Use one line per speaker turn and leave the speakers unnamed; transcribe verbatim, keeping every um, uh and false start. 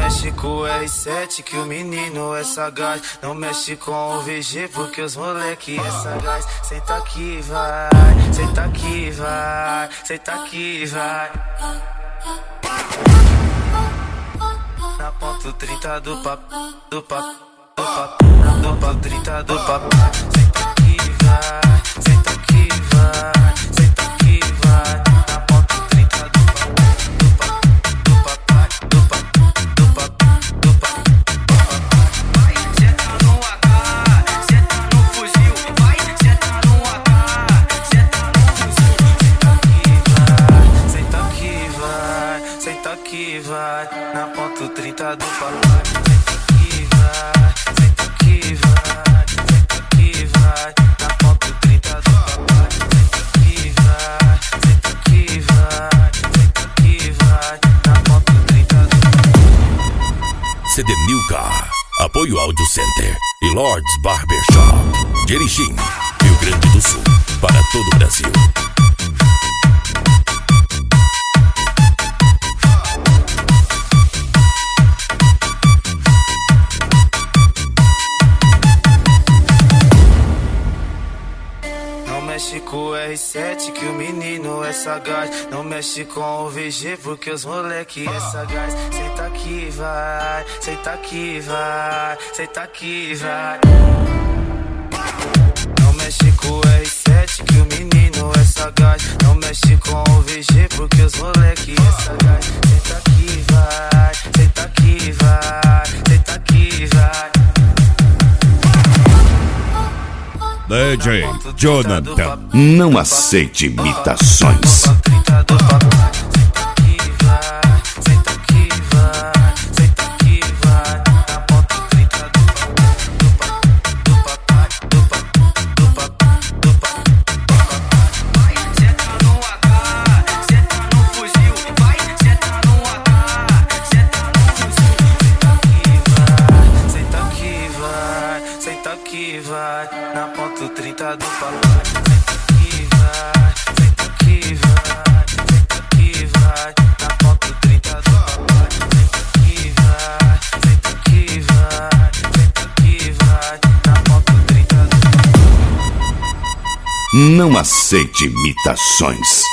mexe com o R sete que o menino é sagaz. Não mexe com o V G porque os moleque é sagaz. Senta aqui, vai, senta aqui, vai, senta aqui, vai. Na ponto trinta do papo, do papo, do papo, do papo trinta do papo. Senta aqui, vai, senta aqui, vai, senta aqui, vai. Na ponto trinta do papo, do papo, do papai, do papo, do papo, do papo, do papai. Vai, senta no A K, senta no fuzil. Vai, senta no A K, senta no fuzil. Senta aqui, vai, senta aqui, vai. Na ponto trinta do papai. Senta aqui, vai, senta aqui, vai, senta aqui, vai. Na ponto trinta do papai. Senta aqui, vai, senta aqui, vai, senta aqui, vai. Na ponto trinta do papai.
C D Milka, Apoio Audio Center e Lords Barbershop, de Erechim, Rio Grande do Sul, para todo o Brasil.
Não mexe com o R sete que o menino é sagaz. Não mexe com o V G porque os moleque é sagaz. Senta aqui, vai, senta aqui, vai, senta aqui, vai. Não mexe com o R sete que o menino é sagaz. Não mexe com o V G porque os moleque é sagaz. Senta aqui, vai, senta aqui, vai, senta aqui, vai.
D J Jonathan.
Não aceite imitações.
Vai, na ponto trinta do papai. Senta aqui, vai, senta aqui, vai, senta aqui, vai. Na ponto trinta do papai. Senta aqui, vai, senta aqui, vai, senta aqui, vai. Na ponto trinta do papai.
Não aceite imitações.